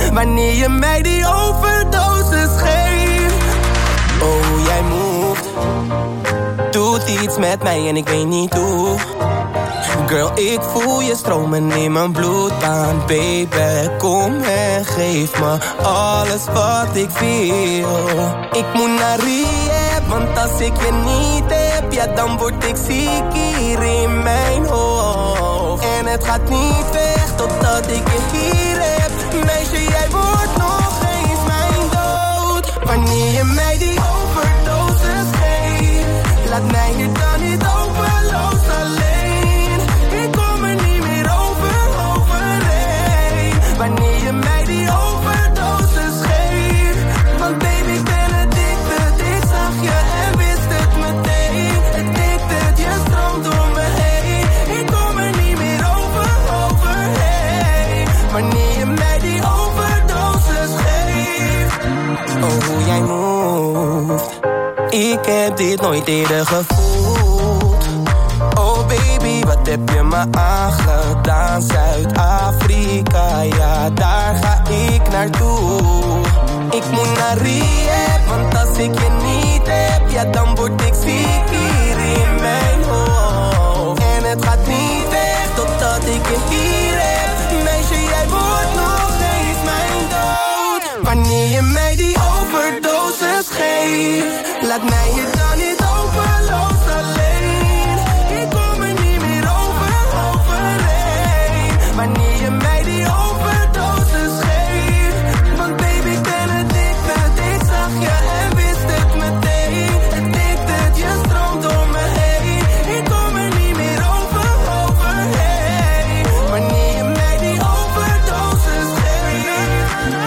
wanneer je mij die overdosis geeft. Oh, jij moved, doet iets met mij en ik weet niet hoe. Girl, ik voel je stromen in mijn bloedbaan. Baby, kom en geef me alles wat ik wil. Ik moet naar rehab, want als ik je niet heb, ja dan word ik ziek hier in mijn hoofd. En het gaat niet weg totdat ik je hier heb. Meisje, jij wordt nog eens mijn dood. Wanneer je mij die overdosis geeft, laat mij hier dan niet overloos alleen. Ik kom er niet meer overheen. Wanneer je mij die overdosis geeft. Want baby, ik ben addicted. Ik zag je en wist het meteen. Addicted, je stroomt door me heen. Ik kom er niet meer overheen. Wanneer je mij die overdosis geeft. Oh, hoe jij moved. Ik heb dit nooit eerder gevoeld. Oh baby, wat heb je me aangedaan? Zuid-Afrika, ja daar ga ik naartoe. Ik moet naar rehab, want als ik je niet heb, ja dan word ik ziek hier in mijn hoofd. En het gaat niet weg totdat ik je hier heb. Meisje, jij wordt nog eens mijn dood. Wanneer je mij die overdosis geeft, laat mij je dan niet overloos alleen. Ik kom er niet meer overheen. Wanneer je mij die overdosis geeft. Want baby, ik ben addicted. Ik zag je en wist het meteen. Addicted, je stroomt door me heen. Ik kom er niet meer overheen. Wanneer je mij die overdosis geeft.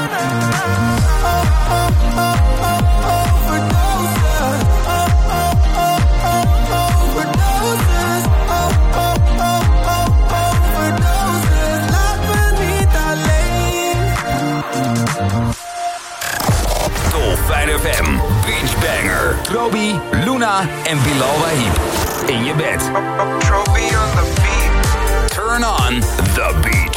Dolfijn FM, Beach Banger. Trobi, Luna en Bilal Wahib. In je bed. Trobi on the beat. Turn on the beach.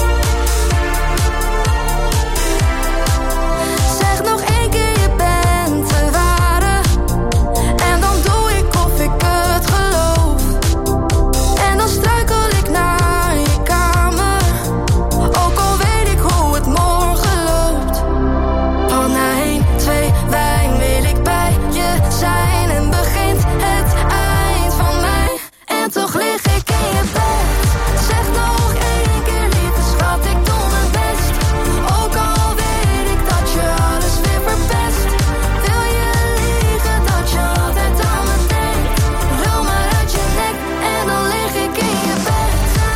Zeg nog één keer, je bent te ware. En dan doe ik of ik het geloof. En dan struikel ik naar je kamer. Ook al weet ik hoe het morgen loopt. Al na 1, 2 wijn wil ik bij je zijn. En begint het eind van mij. En toch lig ik in je bed. Zeg nog één keer, lieve schat, ik doe mijn best. Ook al weet ik dat je alles weer verpest. Wil je liegen dat je altijd aan me denkt? Rul maar uit je nek en dan lig ik in je bed.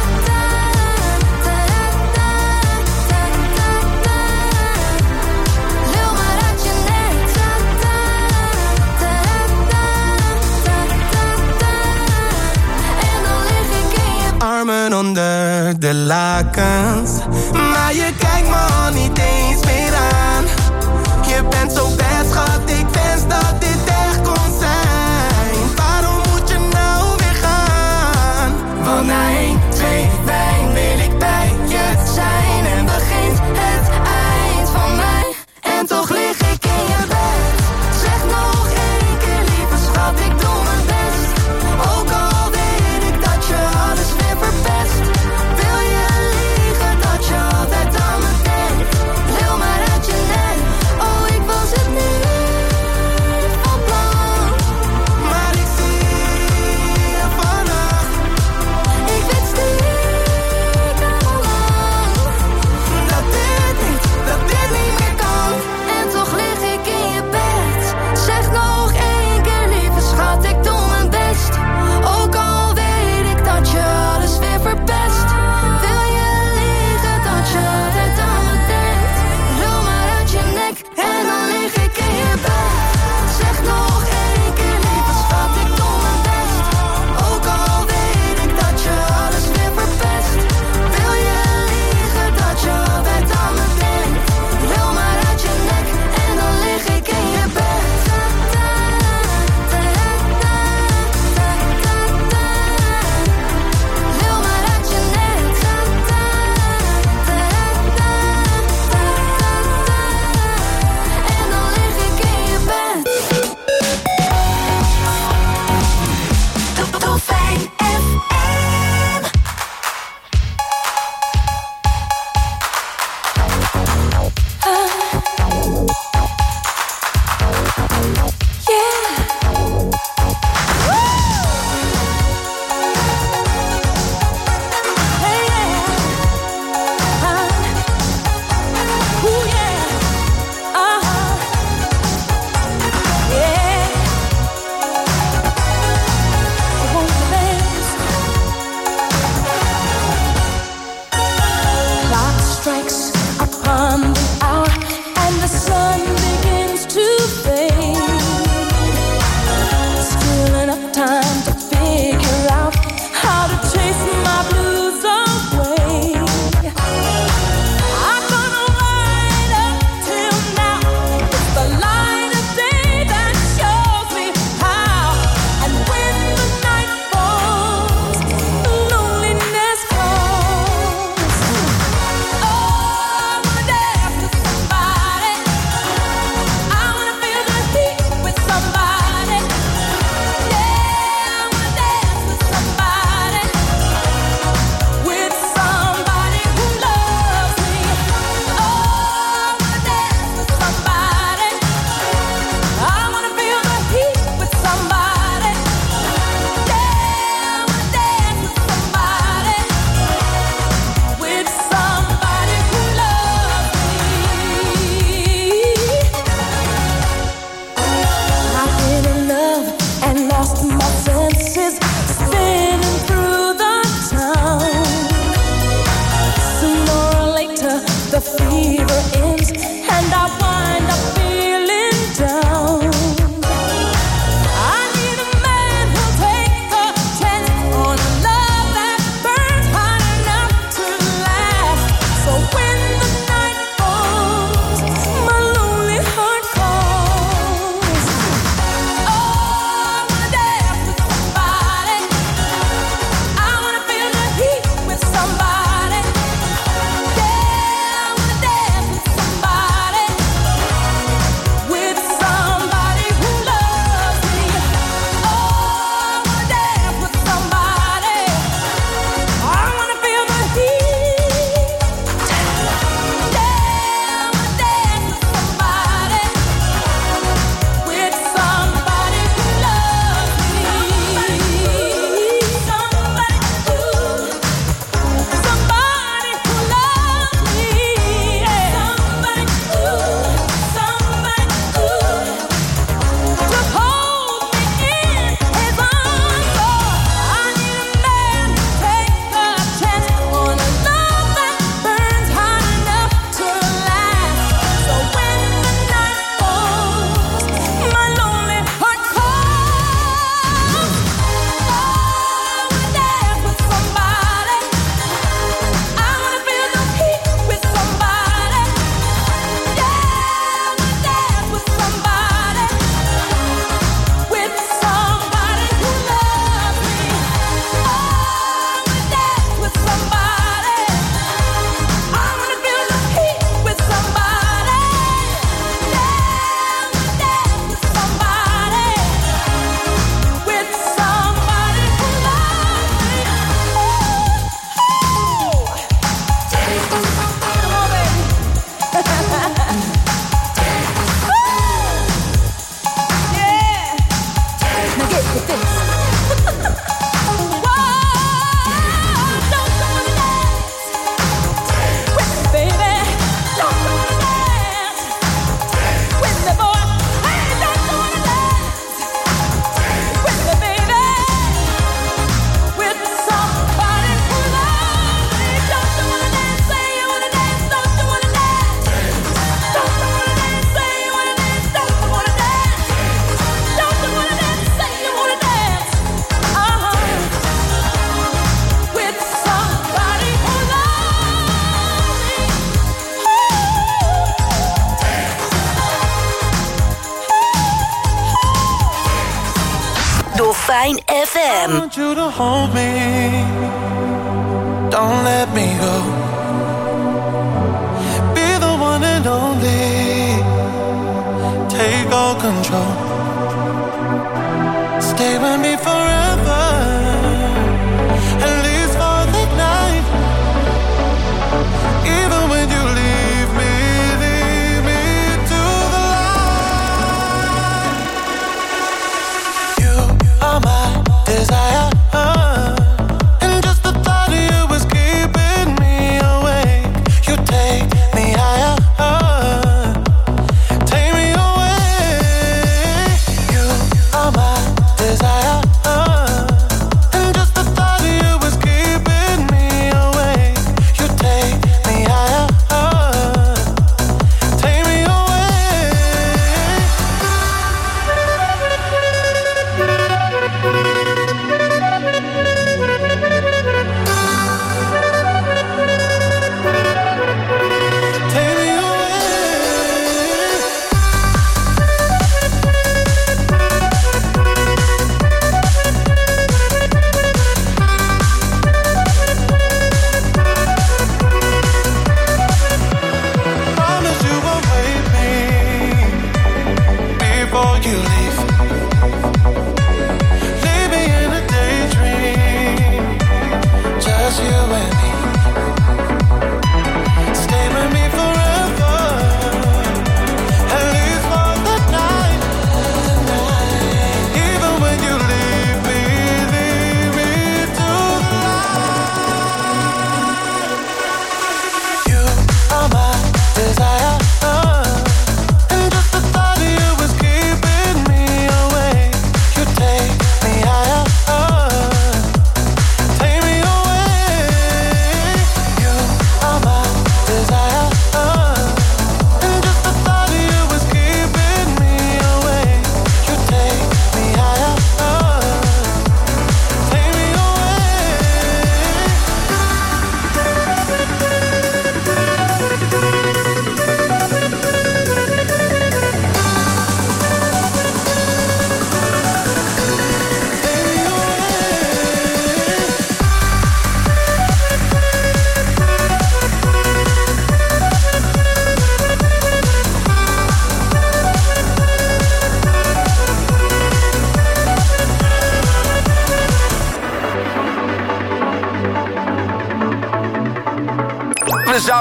Rul maar uit je nek. En dan lig ik in je bed. Armen onder de lakens, maar je kijkt me al niet eens meer aan. Je bent zo best, schat, ik wens dat dit echt kon zijn. Waarom moet je nou weer gaan? Want na 1, 2 wijn wil ik bij je zijn. En begint het eind van mij. En toch lig ik in je bed. Zeg nog één keer, lieve schat, ik doe mijn best. Ook al weet ik dat je alles weer verpest. Wil je liegen dat je altijd aan me Dolfijn FM. I want you to hold me. Don't let me go. Be the one and only. Take all control. Stay with me forever. At least for the night. Even when you leave me to the light. You are my desire. And just the thought of you is keeping me awake. You take me higher. Take me away.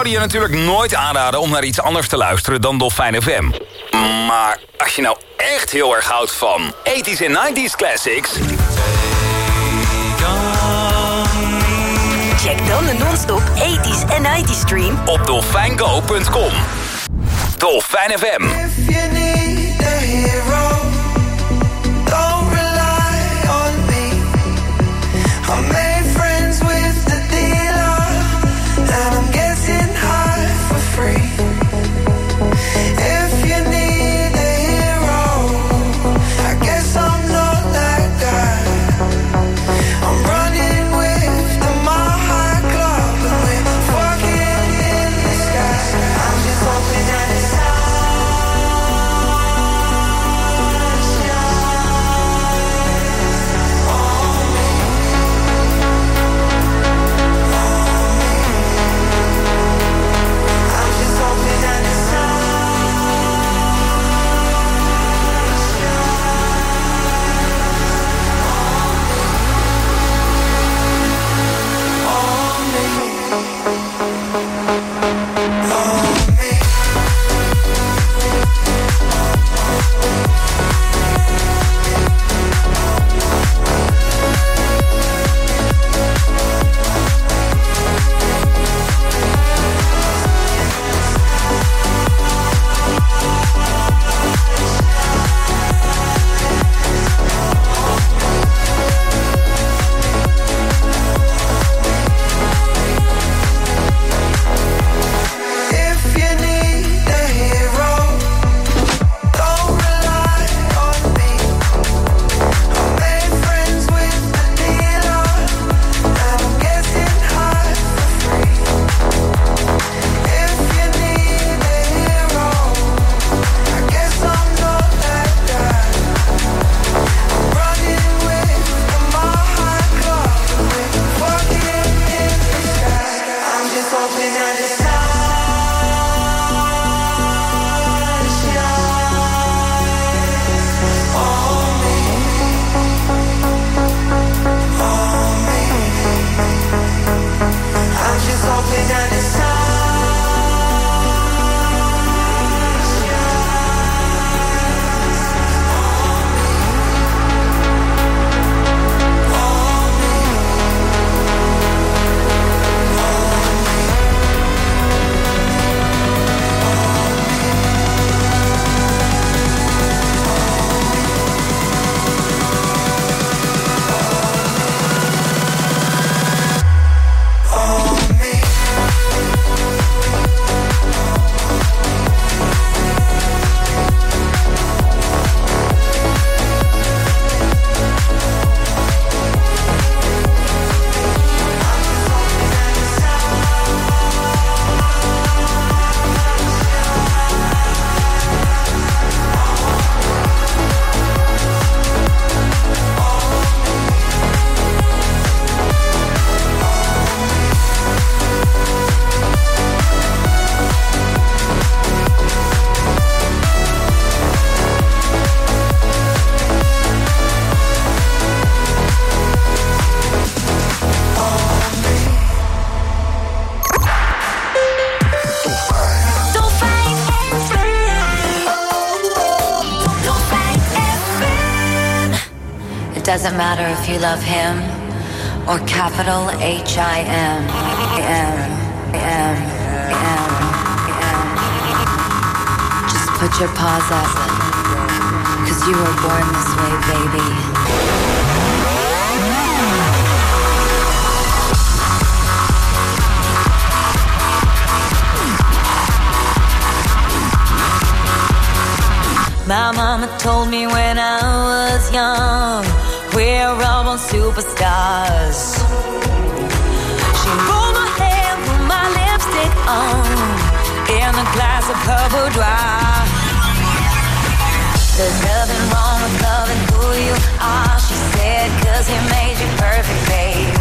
zouden je natuurlijk nooit aanraden om naar iets anders te luisteren dan Dolfijn FM. Maar als je nou echt heel erg houdt van 80s en 90s classics... check dan de non-stop 80s en 90s stream op dolfijngo.com. Dolfijn FM. If you need a hero, don't rely on me. I made friends with the dealer, and I'm getting high for free. If you need a hero, I guess I'm not that guy. I'm running with the Maha Club, and we're fucking in the sky. I'm just hoping that it's Doesn't matter if you love him or capital H-I-M. Just put your paws up, 'cause you were born this way, baby. My mama told me when I was young, we're all born superstars. She rolled my hair, put my lipstick on, in a glass of her boudoir. There's nothing wrong with loving who you are, she said, 'cause he made you perfect, babe.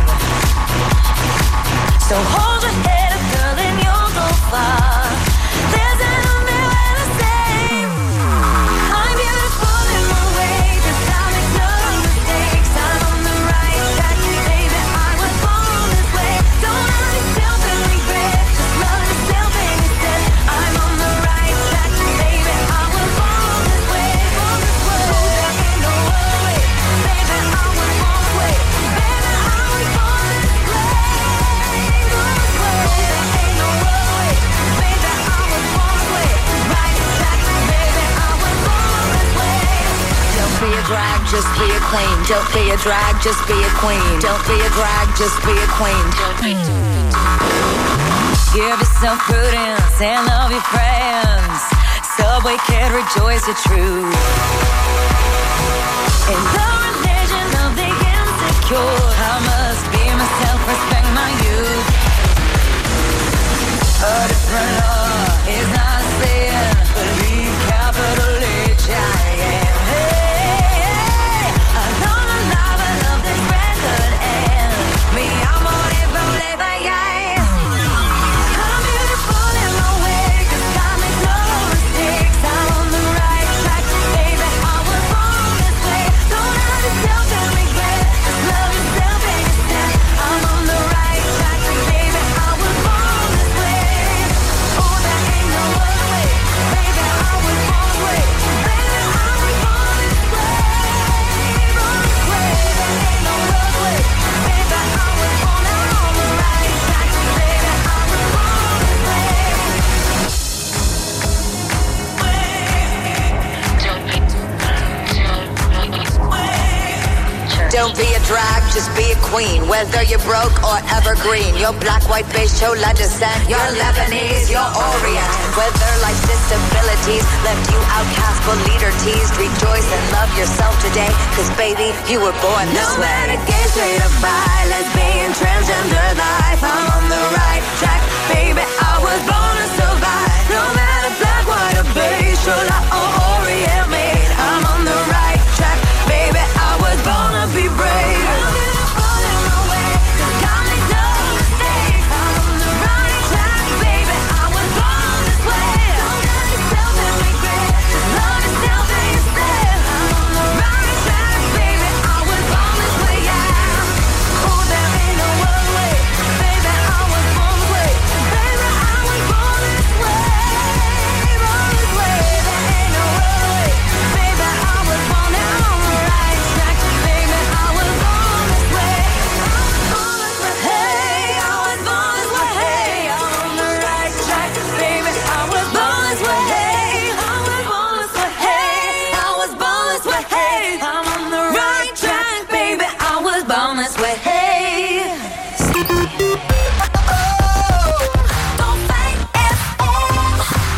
So hold your head up, girl, and you'll go far. There's an Don't drag, just be a queen. Don't be a drag, just be a queen. Don't be a drag, just be a queen. Give yourself prudence and love your friends. Subway kid, rejoice your truth. In the religion of the insecure, I must be myself, respect my youth. A different law is not a sin. Believe capital H I am. Hey, I know the love of this record and me, I'm on it, forever, yeah. I'm beautiful in my way, 'cause God makes no mistakes. I'm on the right track, baby, I was born this way. Don't hurt yourself and regret, just love yourself and yourself. I'm on the right track, baby, I was born this way. Oh, there ain't no other way, baby, I was born this way. Baby, I was born this way, born this way. There ain't no other way, baby, I was born on the right track, baby, I was born this way. Don't be a drag, just be a queen. Whether you're broke or evergreen, you're black, white, beige, chola descent, you're Lebanese, you're Orient. Whether life's disabilities left you outcast but leader teased, rejoice and love yourself today, 'cause baby, you were born this way. No matter gay, straight or bi, lesbian, transgender life, I'm on the right track, baby, I was born to survive. No matter black, white or beige, chola or Orient made, I'm on the right track, baby, I was born to be brave. I'm beautiful in my way, 'cause God makes no mistakes. I'm on the right track, baby, I was born this way. Don't hurt yourself and regret, just love yourself and yourself. I'm on the right track, baby, I was born this way, yeah. Oh, there ain't no other way, baby, I was born this way. Baby, I was born this way, born this way. There ain't no other way, baby, I was born on the right track, baby, I was born this way. Hey, I was born this way. Hey, I'm on the right track, baby, I was born this way. Hey, I was born this way. Hey, I was born this way. Hey, I'm on the right track, baby, I was born this way. Hey. Don't fight FM.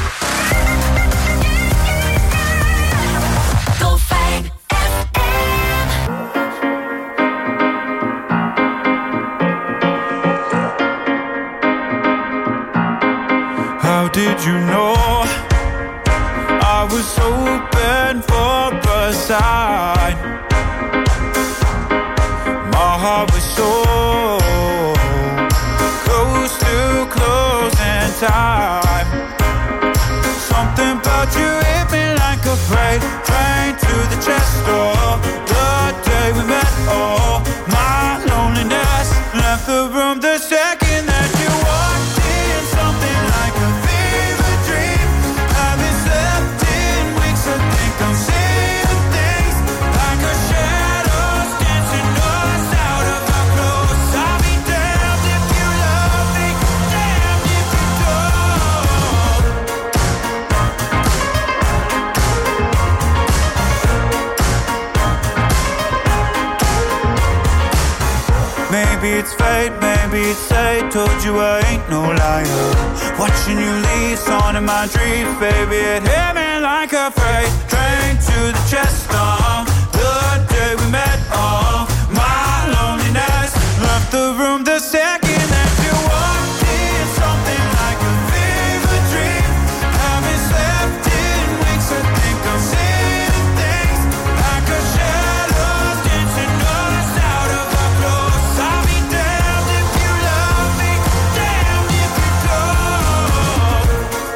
Don't fight FM. How did you know I was open for a sign? My heart was so close to closing time. Something about you hit me like a freight train to the chest door. The day we met, oh, my loneliness left the room the second that you walked in. Something like a fever dream. Haven't slept in weeks, I think I'm seeing things like a shadows dancing us out of our clothes. I'll be damned if you love me, damned if you don't. Maybe it's fate, maybe it's fate. Told you I ain't no liar. Watching you leave, on in my dreams, baby, it hit me like a freight train to the chest. The day we met, my loneliness left the room the second that you walked in. Something like a fever dream. Haven't slept in weeks, I think I'm seeing things like a shadows dancing us out of our clothes. I'll be damned if you love me, damned if you don't.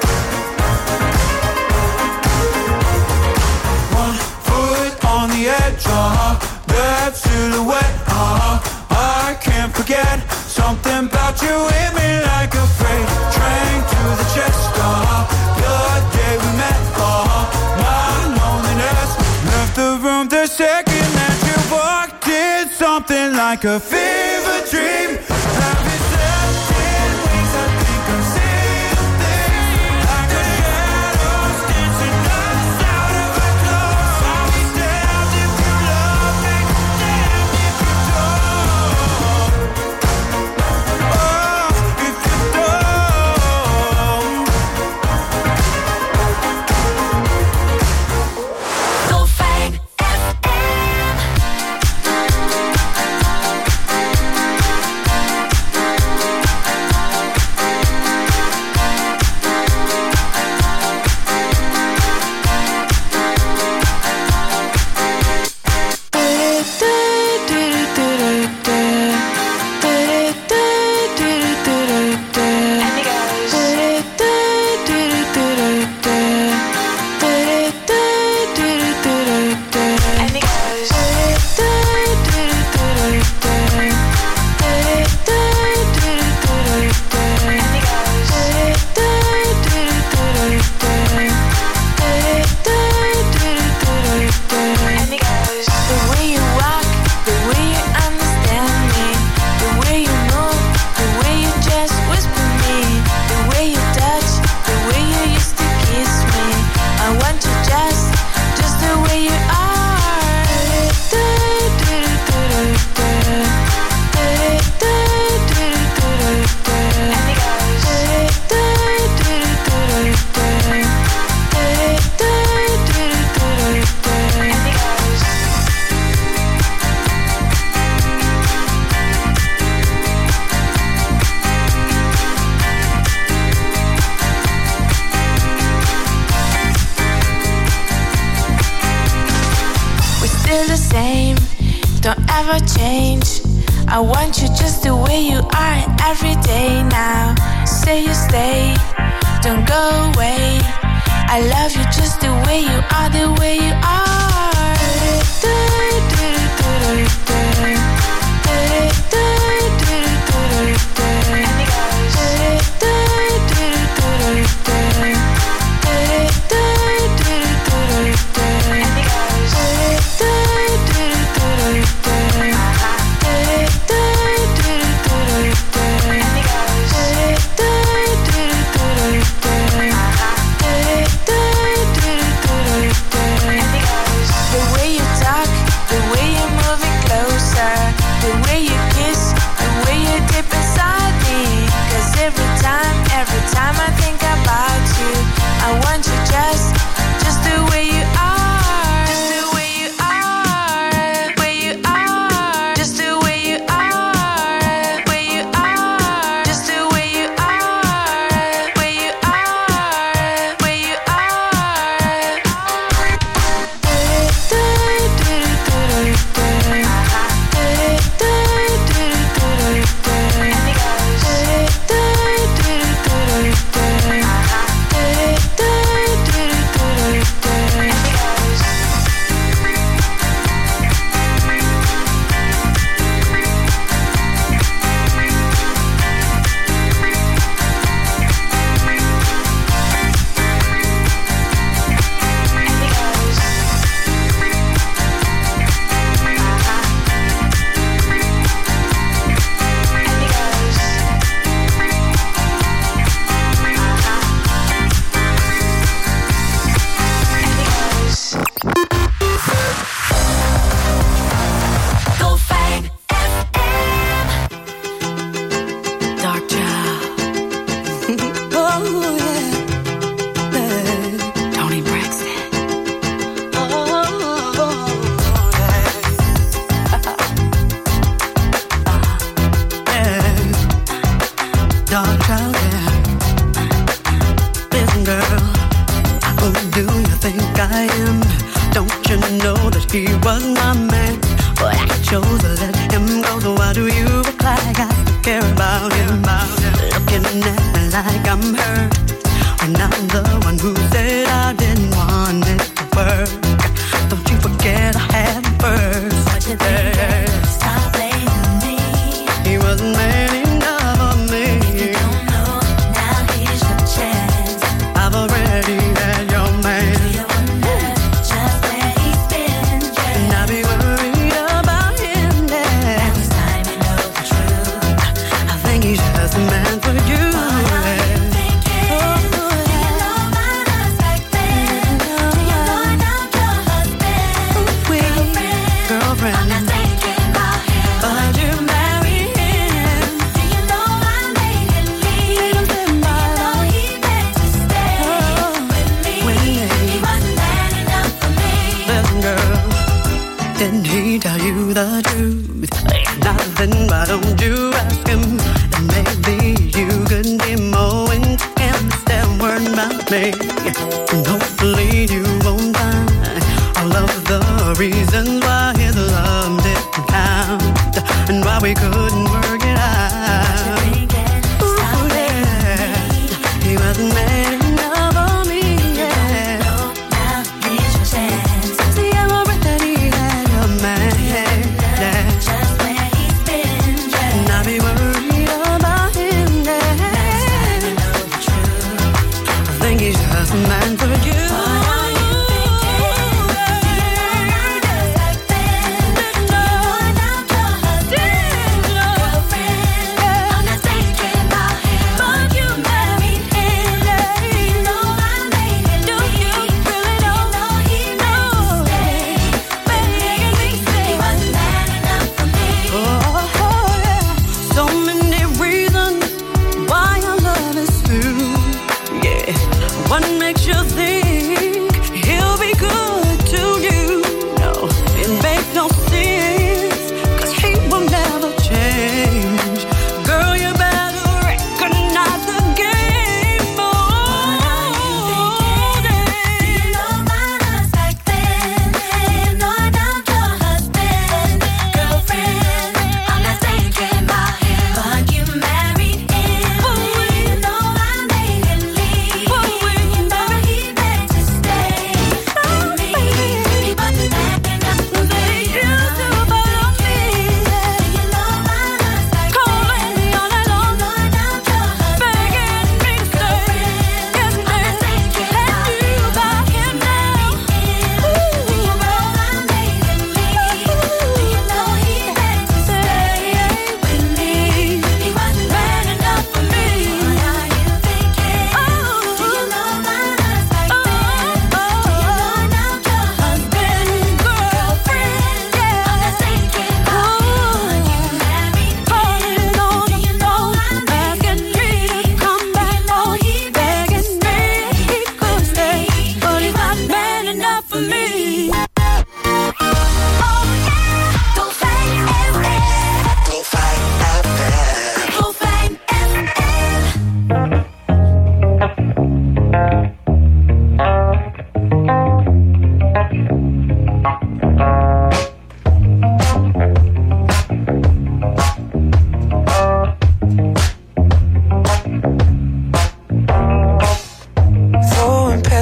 One foot on the edge, that silhouette, I can't forget. Something about you hit me like a freight train to the chest. The day we met, my loneliness left the room the second that you walked in. Something like a fever dream. Haven't slept in weeks, I think I'm seeing things like a shadows dancing us out of our clothes. I'll be damned if you don't ever change. I want you just the way you are every day now. Say you stay, don't go away. I love you just the way you are, the way you are. Every time I think about you, I want you just the way you are, just the way you are, way you are, just the way you are, way you are, just the way you are, way you are, way you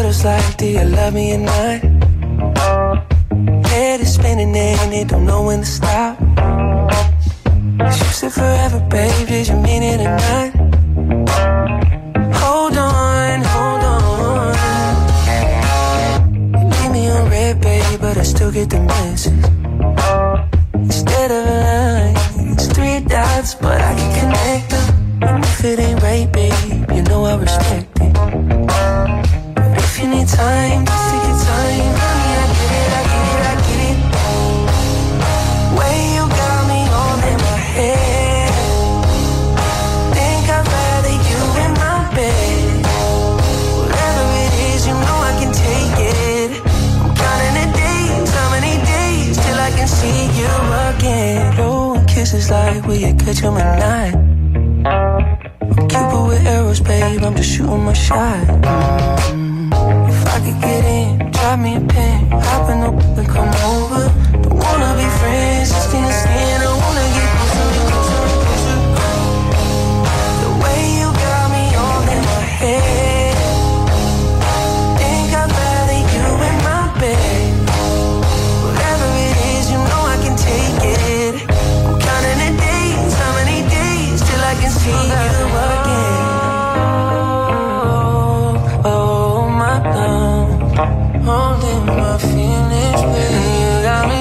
it's like, do you love me or not? Head is spinning and it don't know when to stop. You said forever, babe, did you mean it or not? Hold on, hold on. You leave me on red, babe, but I still get the message. Instead of a line, it's 3 dots, but I can connect them. And if it ain't right, babe, you know I respect it. But if you need time, just take your time. Honey, I get it, I get it, I get it. Way you got me all in my head. Think I'd rather you in my bed. Whatever it is, you know I can take it. I'm counting the days, how many days till I can see you again. Oh, kisses like, will you catch 'em or not? I'm Cupid with arrows, babe, I'm just shooting my shot. If I could get in, drop me a pin, hop in the whip and come over. Don't wanna be friends, just in the skin, I wanna get closer, closer, closer. The way you got me all in my head. Think I'd rather you in my bed. Whatever it is, you know I can take it. I'm counting the days, how many days till I can see you again. Oh, my love, holding my feelings, baby. You got me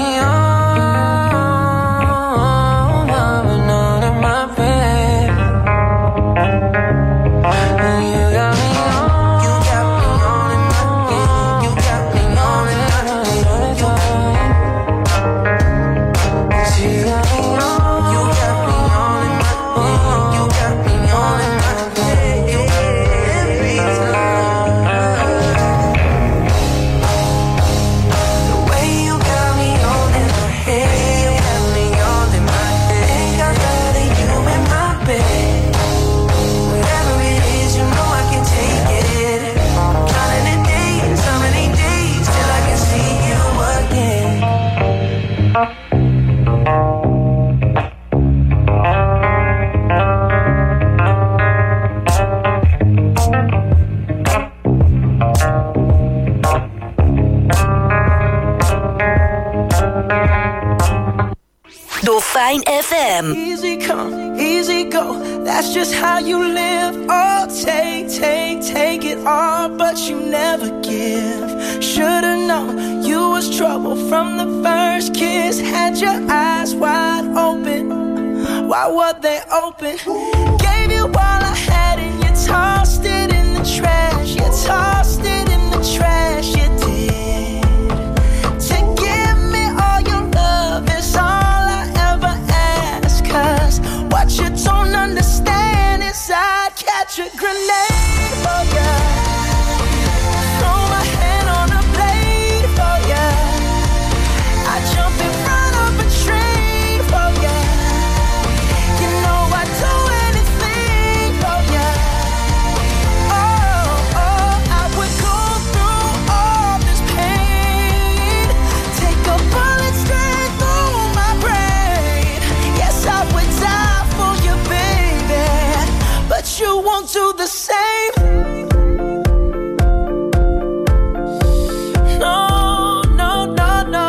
on, loving all in my bed. You got me on, you got me on in my bed. You got me on in my bed. You got me on, you got me on in my bed. You got me on in my bed every time. The way you got me on in my head, you got me on in my head. Think I'd rather you in my bed. Whatever it is, you know I can take it. Counting the days, how many days till I can see you again. Dolfijn FM. Easy come, easy go. That's just how you live. Oh, take it all, but you never give. Should've known you was trouble from the first kiss. Had your eyes wide open. Why were they open? Gave you all I had and you tossed it in the trash. You tossed it in the trash, you did. To give me all your love is all I ever ask. 'Cause what you don't understand is I'd catch a grenade for ya. Throw my hand on a blade for ya. I jump in front of a train for ya. You know I'd do anything for ya. Oh, I would go through all this pain. Take a bullet straight through my brain. Yes, I would die for you, baby. But you won't do the same. No, no, no, no.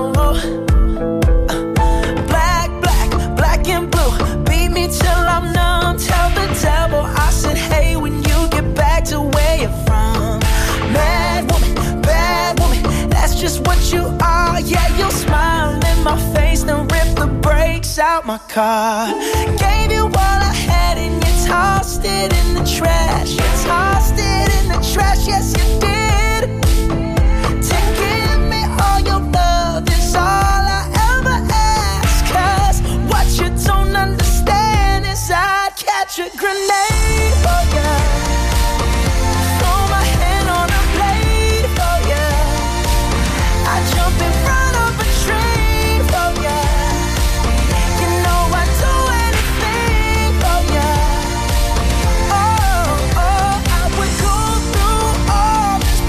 Black and blue. Beat me till I'm numb. Tell the devil I said, hey, when you get back to where you're from. Mad woman, that's just what you are. Yeah, you'll smile in my face, then rip the brakes out my car. Gave you all I had and you tossed it in the trash. You tossed it in the trash, yes you did. To give me all your love is all I ever ask. 'Cause what you don't understand is I'd catch a grenade for ya. Throw my hand on a blade for ya. I jump in front of a train for ya. You know I'd do anything for ya. Oh, I would go through all this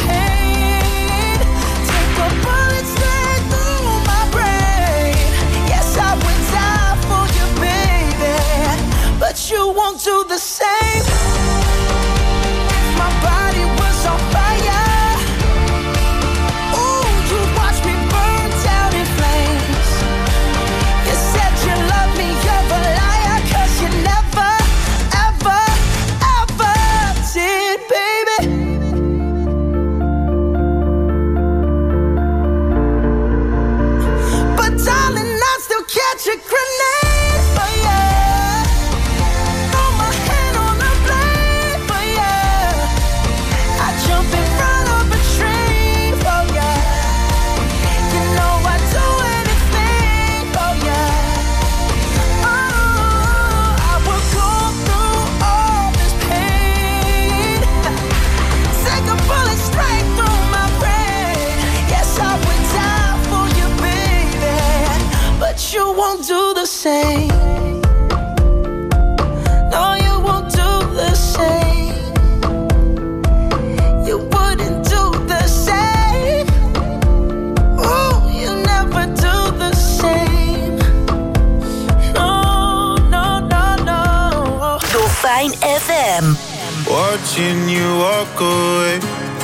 watching you walk away.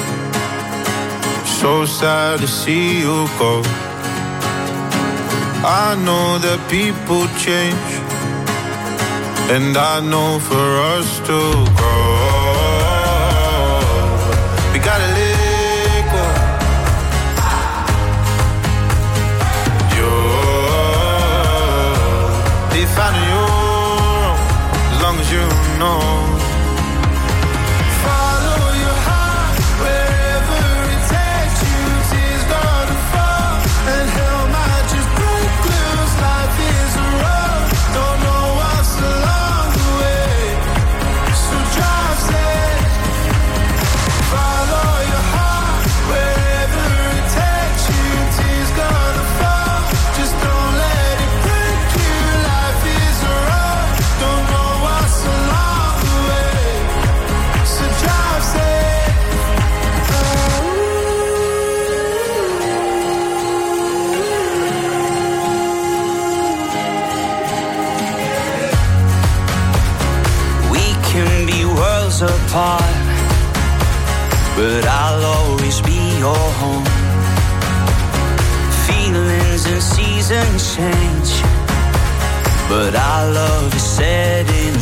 So sad to see you go. I know that people change, and I know for us to grow, we gotta let go. You're finding your own, as long as you know. Apart, but I'll always be your home. Feelings and seasons change, but our love is set in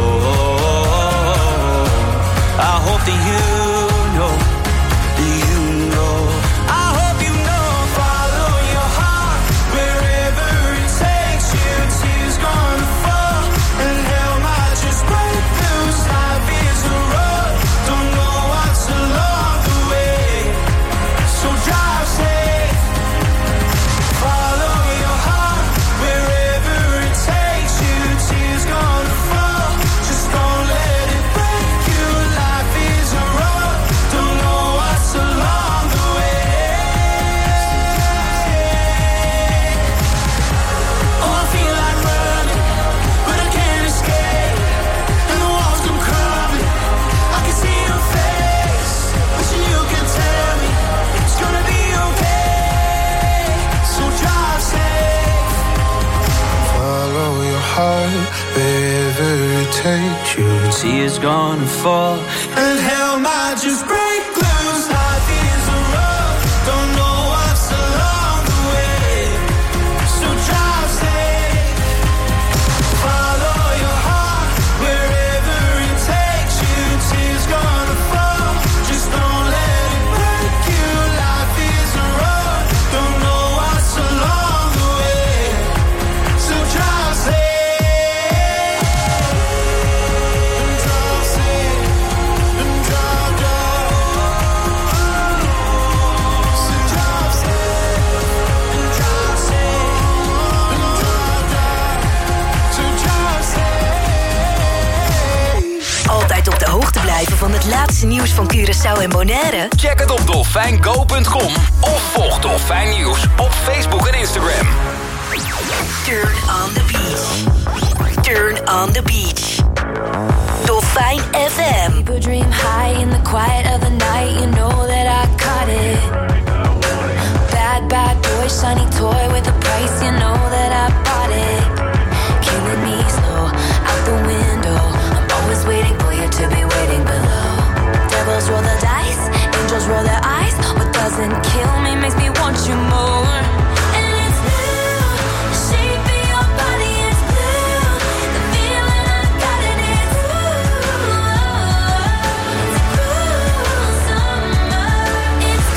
stone. I hope that you know, I hope you know. Follow your heart wherever it takes you. Tears gonna fall and hell might just break loose. Life is a road, don't know what's along the way, so drive safe. Follow your heart wherever it takes you. Tears gonna fall, just don't let it break you. Life is a road, don't know what's along the way. Oh, I feel like running, but I can't escape, and the walls come crumbling. I can see your face, wishing you can tell me it's gonna be okay, so drive safe. Follow your heart wherever it takes you. Tears gonna fall And hell might just break loose. Life is a road, don't know what's along the way, so drive safe. Follow your heart wherever it takes you. Tears gonna fall, just don't let it break you. Life is a road, don't know what's along the way, so drive safe. And drive safe, and drive, so drive safe, and drive safe, and drive, so drive safe. Altijd op de hoogte blijven van het laatste nieuws van Curaçao en Bonaire? Check het op dolfijngo.com of volg Dolfijn Nieuws op Facebook en Instagram. Turn on the beach. Turn on the beach. Dolfijn FM. People dream high in the quiet of the night. You know that I caught it. Bad, bad boy, shiny toy with a price. You know that I bought it. Killing me slow, out the window. I'm always waiting for you to be waiting below. Devils roll the dice, angels roll their eyes. What doesn't kill me makes me want you more. And it's new, the shape of your body is blue. The feeling I got in it, ooh. It's a cruel summer. It's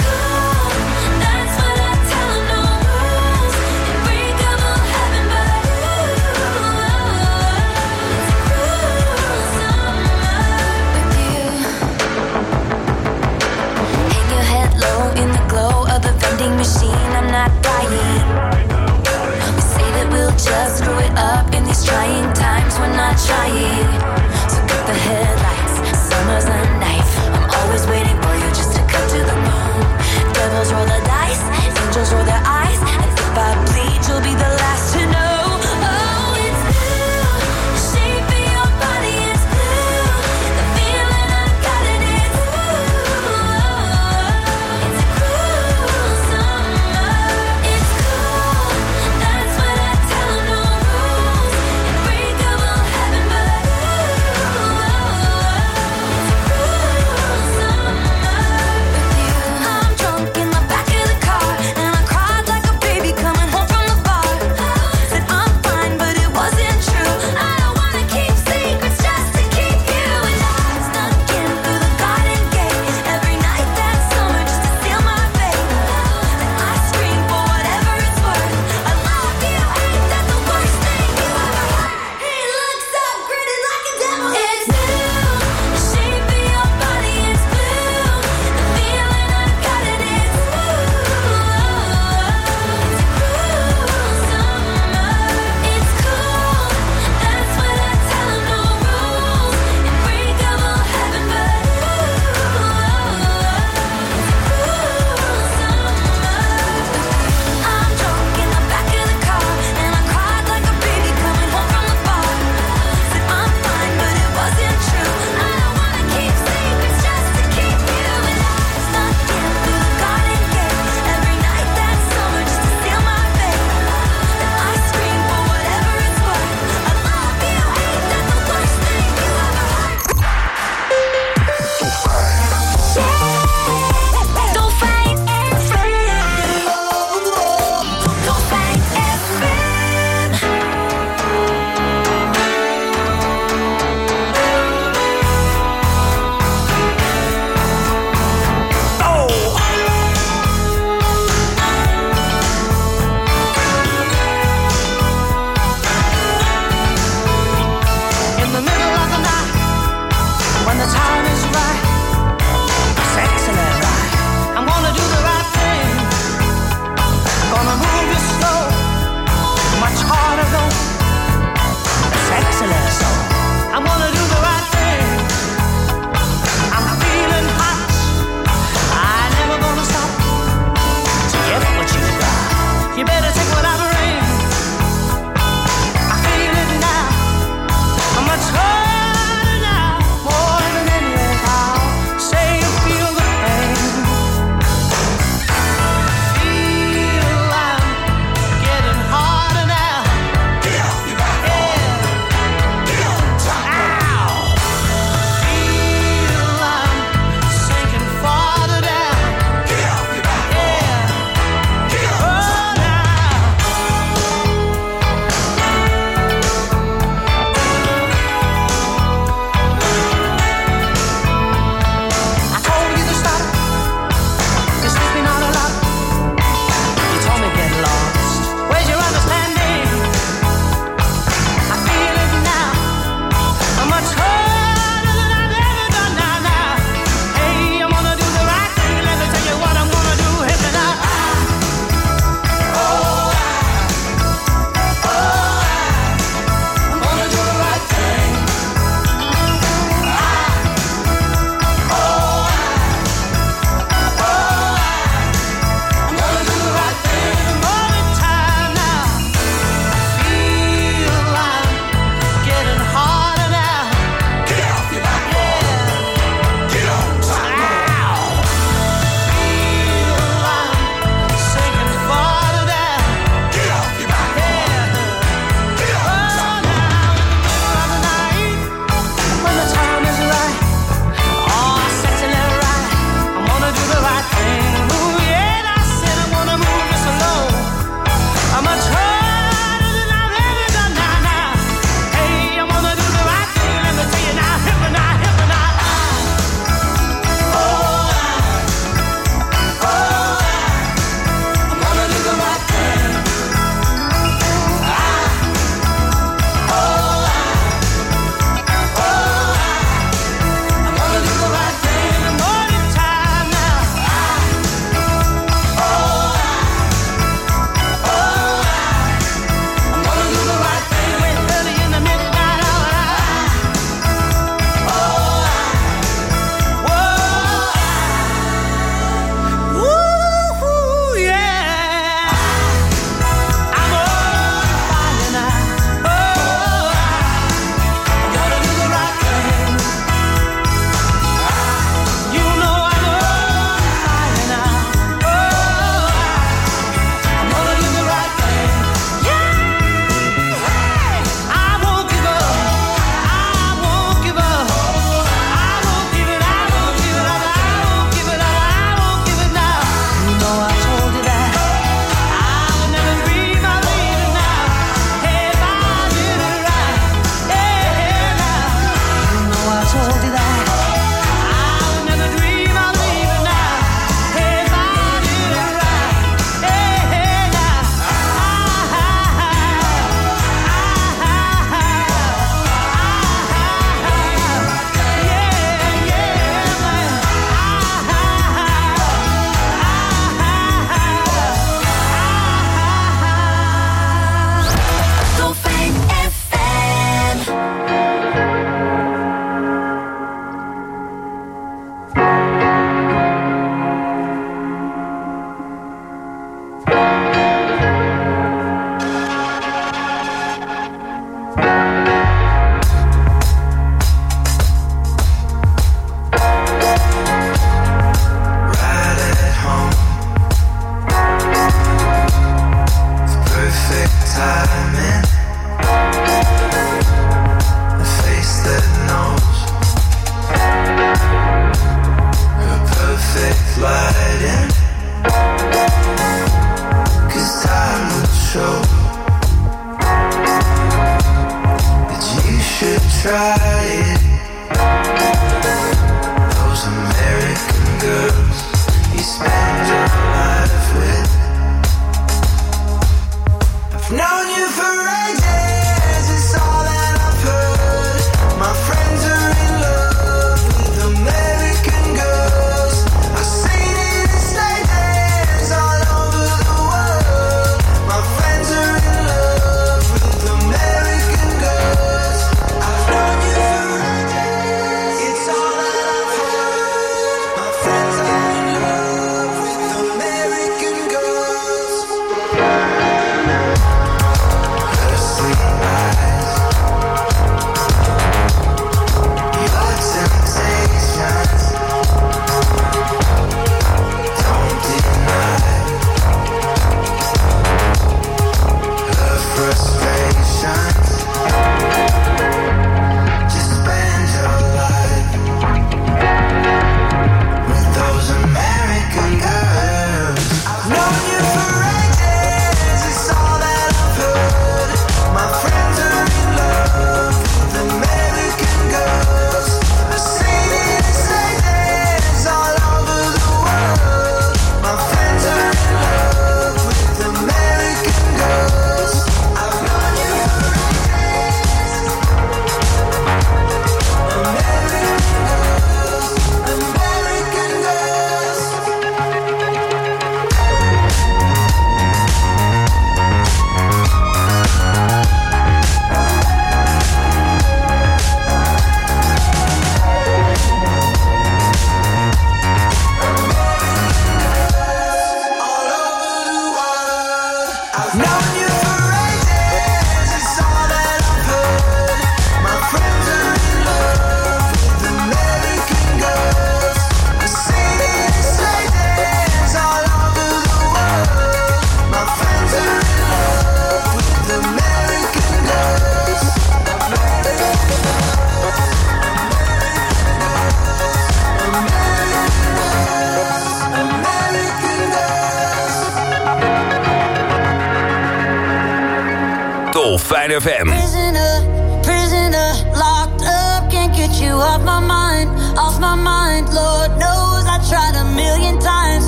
Fijn FM. Prisoner, locked up, can't get you off my mind, Lord knows I tried a million times,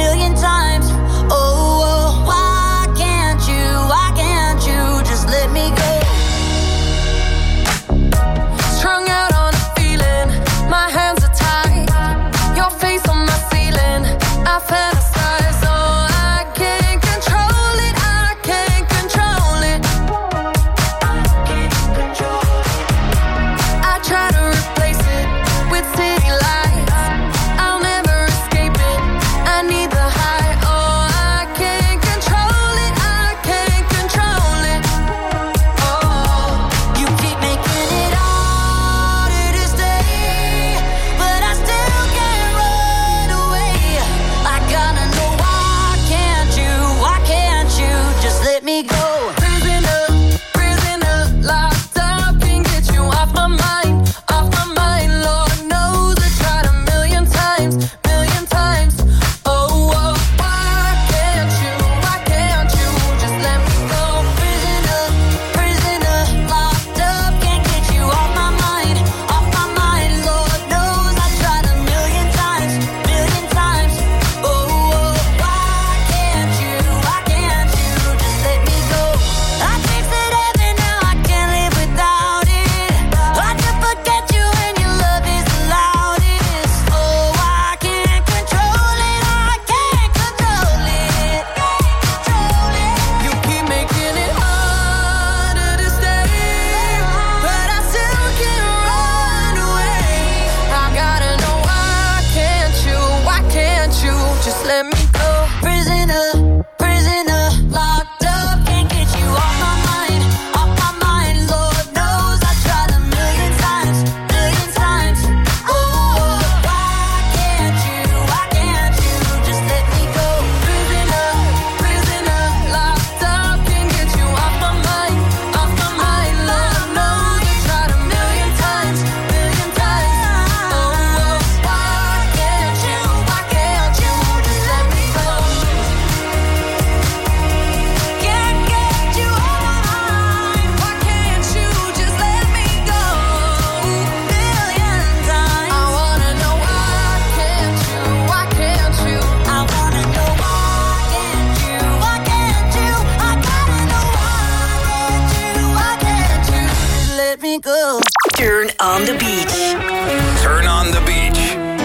oh, why can't you just let me go? Strung out on a feeling, my hands are tied, your face on my ceiling, I fantasize, oh, I can't control it, I try to replace it with city lights, I'll never escape it, I need the high, oh, I can't control it, oh, you keep making it harder to stay, but I still can't run away, I gotta know why can't you just let me go? Prisoner, locked up, can't get you off my mind, Lord knows I tried a million times, oh, why can't you just let me go? Prisoner, locked up, can't get you off my mind, Lord knows I tried a million times, oh, why can't you just let me go? I tasted heaven, now I can't live without it, I can forget you when your love is the loudest, oh, I can't control it, you keep making it harder to stay, but I still can't run away, I gotta know why can't you just let me go? Prisoner, locked up, can't get you off my mind, Lord knows I tried a million times, oh, why can't you just let me go? Prisoner, locked up, can't get you off my mind, Lord knows I tried a million times, oh, why can't you just let me go? Can't get you off my mind, why can't you just let me go? Million times, I wanna know why can't you, I wanna know why can't you, I gotta know why can't you just let me go? Turn on the beach. Turn on the beach.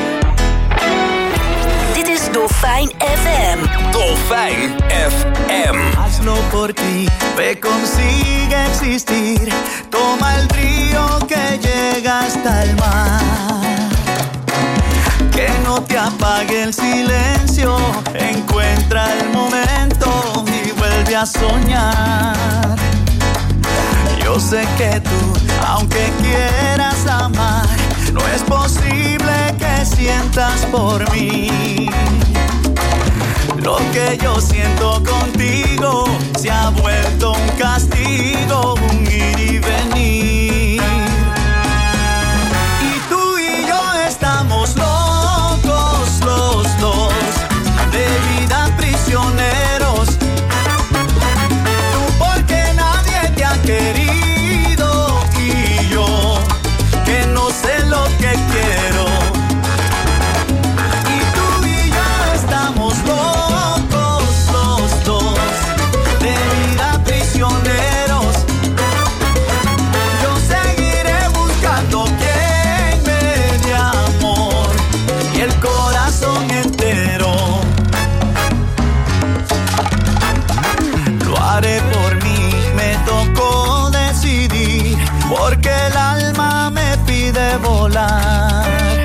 Dit is Dolfijn FM. Dolfijn FM. Hazlo por ti, ve consigue existir. Toma el río que llega hasta el mar. Que no te apague el silencio. Encuentra el momento y vuelve a soñar. Yo sé que tú, aunque quieras amar, no es posible que sientas por mí. Lo que yo siento contigo se ha vuelto un castigo, un ir y venir. Y tú y yo estamos locos los dos, de vida prisioneros. Tú porque nadie te ha querido y yo que no sé lo que quiero. Y tú y yo estamos locos los dos, de vida prisioneros. Yo seguiré buscando quien me dé amor y el corazón entero. Lo haré por mí, me tocó decidir, porque el alma me pide volar.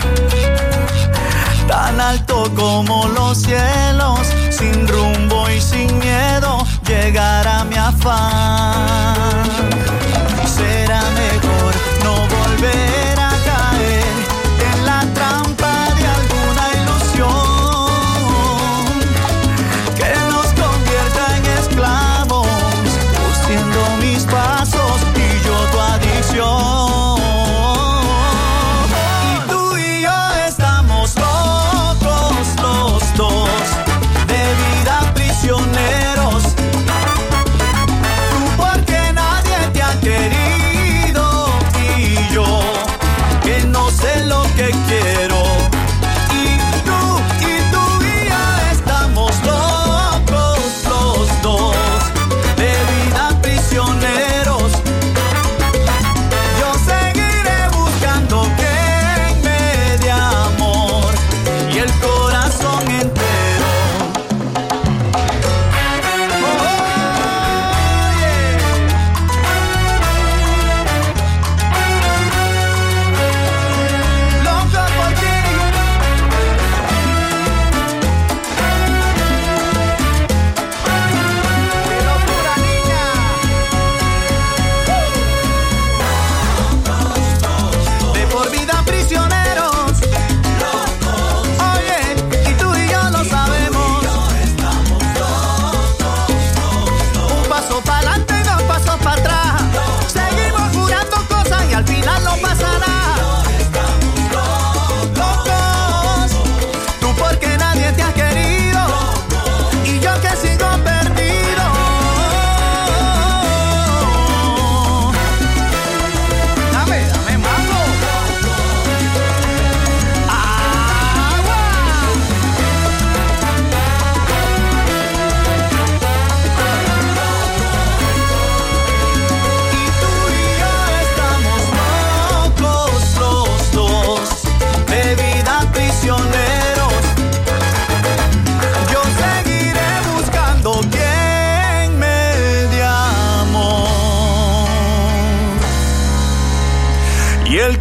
Tan alto como los cielos, sin rumbo y sin miedo, llegar a mi afán. Será mejor no volver a caer en la trampa de alguna ilusión que nos convierta en esclavos, tú siendo mis pasos y yo tu adicción. Y tú y yo estamos locos los dos, de vida prisioneros. Tú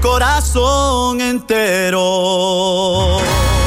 corazón entero.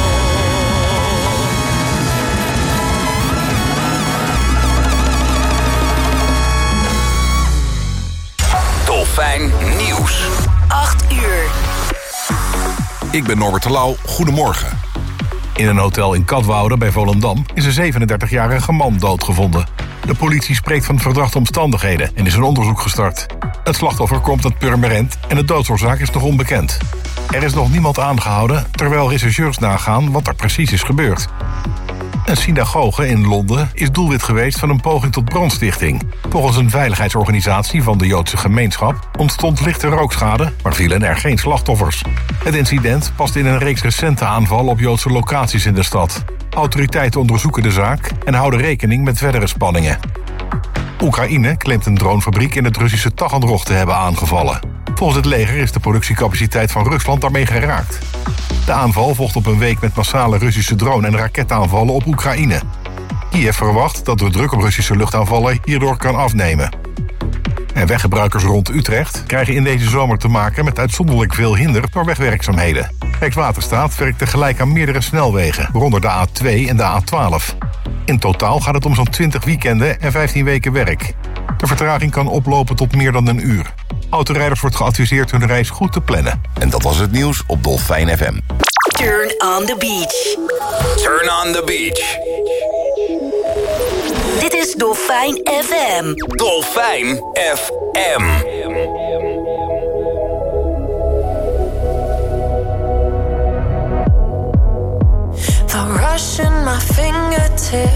Dolfijn Nieuws. 8 uur. Ik ben Norbert de Lauw. Goedemorgen. In een hotel in Katwoude bij Volendam is een 37-jarige man doodgevonden. De politie spreekt van verdachte omstandigheden en is een onderzoek gestart. Het slachtoffer komt uit Purmerend en de doodsoorzaak is nog onbekend. Er is nog niemand aangehouden, terwijl rechercheurs nagaan wat er precies is gebeurd. Een synagoge in Londen is doelwit geweest van een poging tot brandstichting. Volgens een veiligheidsorganisatie van de Joodse gemeenschap ontstond lichte rookschade, maar vielen er geen slachtoffers. Het incident past in een reeks recente aanvallen op Joodse locaties in de stad. Autoriteiten onderzoeken de zaak en houden rekening met verdere spanningen. Oekraïne claimt een dronefabriek in het Russische Taganrog te hebben aangevallen. Volgens het leger is de productiecapaciteit van Rusland daarmee geraakt. De aanval volgt op een week met massale Russische drone- en raketaanvallen op Oekraïne. Kiev verwacht dat de druk op Russische luchtaanvallen hierdoor kan afnemen. En weggebruikers rond Utrecht krijgen in deze zomer te maken met uitzonderlijk veel hinder door wegwerkzaamheden. Rijkswaterstaat werkt tegelijk aan meerdere snelwegen, waaronder de A2 en de A12. In totaal gaat het om zo'n 20 weekenden en 15 weken werk. De vertraging kan oplopen tot meer dan een uur. Autorijders wordt geadviseerd hun reis goed te plannen. En dat was het nieuws op Dolfijn FM. Turn on the beach. Turn on the beach. Dit is Dolfijn FM. Dolfijn FM. The rush in my fingertips.